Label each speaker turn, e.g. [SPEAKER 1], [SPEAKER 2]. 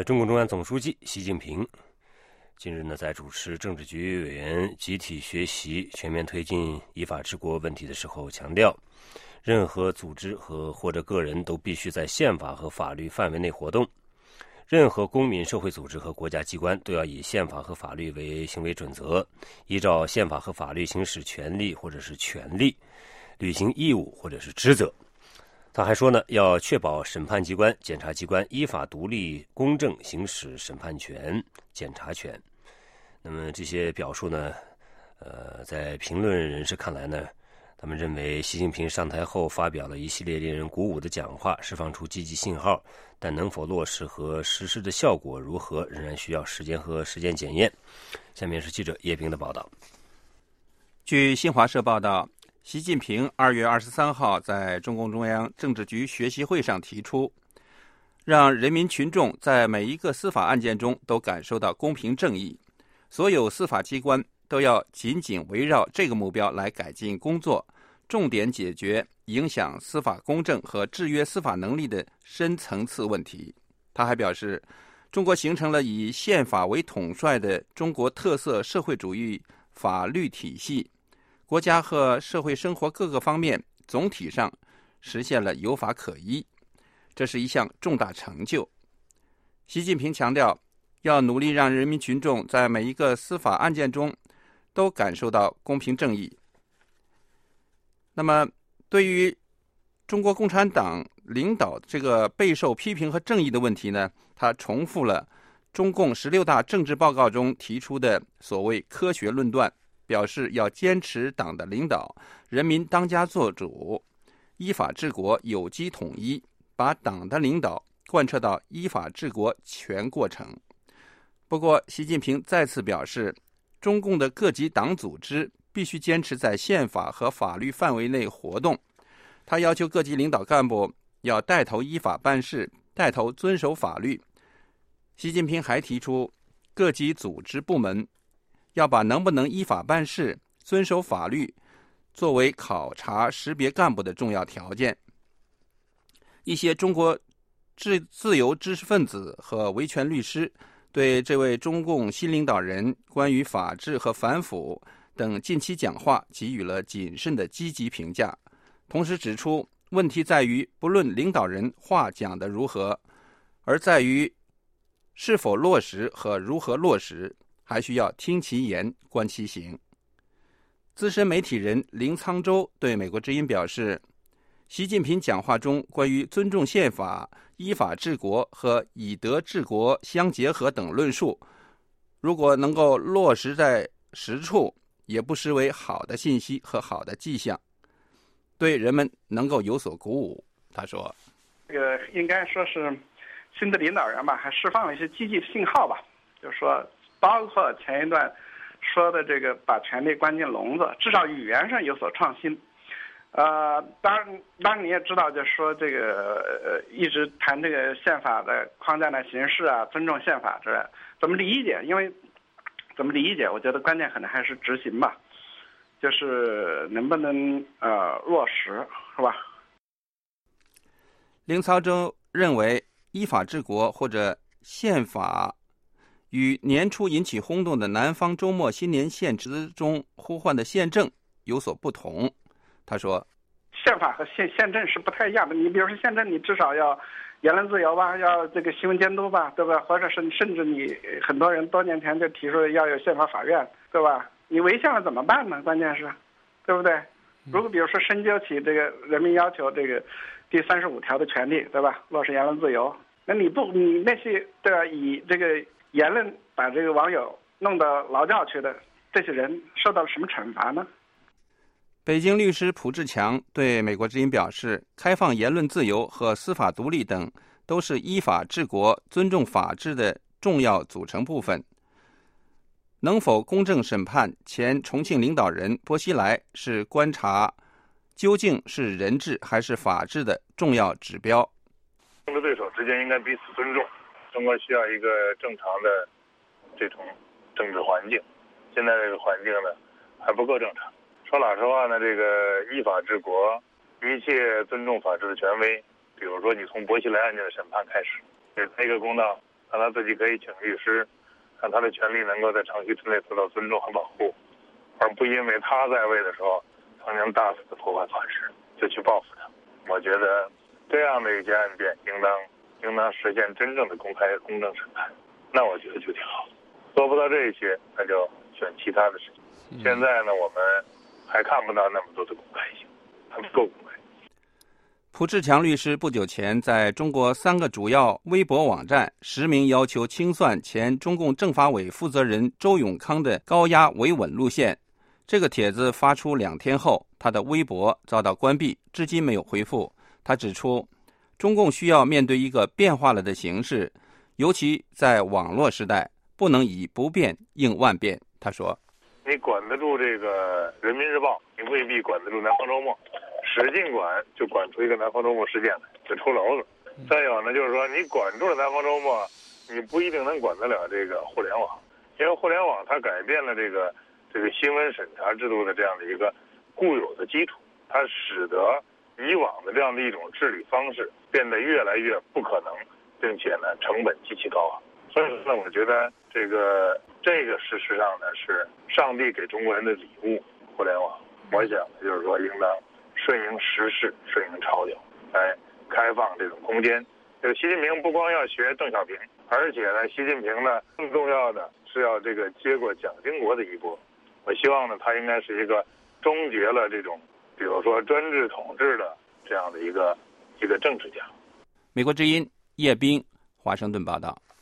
[SPEAKER 1] 中共中央总书记习近平近日呢，在主持政治局委员集体学习全面推进依法治国问题的时候强调，任何组织或者个人都必须在宪法和法律范围内活动，任何公民社会组织和国家机关都要以宪法和法律为行为准则，依照宪法和法律行使权利或者是权利，履行义务或者是职责。他还说呢，要确保审判机关、检察机关依法独立公正行使审判权、检察权。那么这些表述呢，在评论人士看来呢，他们认为习近平上台后发表了一系列令人鼓舞的讲话，释放出积极信号，但能否落实和实施的效果如何，仍然需要时间和时间检验。下面是记者叶冰的报道。
[SPEAKER 2] 据新华社报道，习近平2月23号在中共中央政治局学习会上提出，让人民群众在每一个司法案件中都感受到公平正义，所有司法机关都要紧紧围绕这个目标来改进工作，重点解决影响司法公正和制约司法能力的深层次问题。他还表示，中国形成了以宪法为统帅的中国特色社会主义法律体系，国家和社会生活各个方面总体上实现了有法可依，这是一项重大成就。习近平强调，要努力让人民群众在每一个司法案件中都感受到公平正义。那么，对于中国共产党领导这个备受批评和正义的问题呢，他重复了中共16大政治报告中提出的所谓科学论断，表示要坚持党的领导，人民当家作主，依法治国，有机统一，把党的领导贯彻到依法治国全过程。不过，习近平再次表示，中共的各级党组织必须坚持在宪法和法律范围内活动。他要求各级领导干部要带头依法办事，带头遵守法律。习近平还提出，各级组织部门要把能不能依法办事、遵守法律作为考察识别干部的重要条件。一些中国自由知识分子和维权律师对这位中共新领导人关于法治和反腐等近期讲话给予了谨慎的积极评价，同时指出，问题在于不论领导人话讲得如何，而在于是否落实和如何落实，还需要听其言观其行。资深媒体人林沧州对美国之音表示，习近平讲话中关于尊重宪法、依法治国和以德治国相结合等论述，如果能够落实在实处，也不失为好的信息和好的迹象，对人们能够有所鼓舞。他说，
[SPEAKER 3] 这个应该说是新的领导人吧，还释放了一些积极的信号吧，就是说，包括前一段说的这个把权力关进笼子，至少语言上有所创新。当然你也知道，就是说这个一直谈这个宪法的框架的形式啊，尊重宪法之类，怎么理解？因为怎么理解，我觉得关键可能还是执行吧，就是能不能落实，是吧？
[SPEAKER 2] 林沧州认为，依法治国或者宪法与年初引起轰动的南方周末新年献词中呼唤的宪政有所不同。他说，
[SPEAKER 3] 宪法和宪政是不太一样的。你比如说宪政，你至少要言论自由吧，要这个新闻监督吧，对吧？或者是甚至你很多人多年前就提出要有宪法法院，对吧？你违宪了怎么办呢？关键是，对不对？如果比如说深究起这个人民要求这个第35条的权利，对吧？落实言论自由，那你那些对吧？以这个言论把这个网友弄到劳教去的这些人受到了什么惩罚呢？
[SPEAKER 2] 北京律师蒲志强对美国之音表示，开放言论自由和司法独立等都是依法治国、尊重法治的重要组成部分。能否公正审判前重庆领导人薄熙来是观察究竟是人治还是法治的重要指标。
[SPEAKER 4] 政治对手之间应该彼此尊重，中国需要一个正常的这种政治环境，现在这个环境呢还不够正常。说老实话呢，这个依法治国，一切尊重法治的权威，比如说你从薄熙来案件的审判开始，给他一个公道， 让他自己可以请律师，让他的权利能够在长期之内得到尊重和保护，而不因为他在位的时候曾经大肆的破坏法治就去报复他。我觉得这样的一些案件应当实现真正的公开公正审判，那我觉得就挺好。做不到这些，那就选其他的事情。现在呢，我们还看不到那么多的公开性，还不够公开。
[SPEAKER 2] 蒲志强律师不久前在中国3个主要微博网站实名要求清算前中共政法委负责人周永康的高压维稳路线。这个帖子发出2天后，他的微博遭到关闭，至今没有回复。他指出，中共需要面对一个变化了的形势，尤其在网络时代，不能以不变应万变。他说，
[SPEAKER 4] 你管得住这个人民日报，你未必管得住南方周末，使劲管就管出一个南方周末事件来，就出篓子。再有呢，就是说你管住了南方周末，你不一定能管得了这个互联网，因为互联网它改变了这个新闻审查制度的这样的一个固有的基础，它使得以往的这样的一种治理方式变得越来越不可能，并且呢成本极其高昂。所以说呢，我觉得这个事实上呢是上帝给中国人的礼物，互联网。我想就是说应当顺应时势，顺应潮流，来开放这种空间。这个习近平不光要学邓小平，而且呢，习近平呢更重要的是要这个接过蒋经国的衣钵。我希望呢，他应该是一个终结了这种，比如说专制统治的这样的一个政治家。
[SPEAKER 2] 美国之音叶斌华盛顿报道。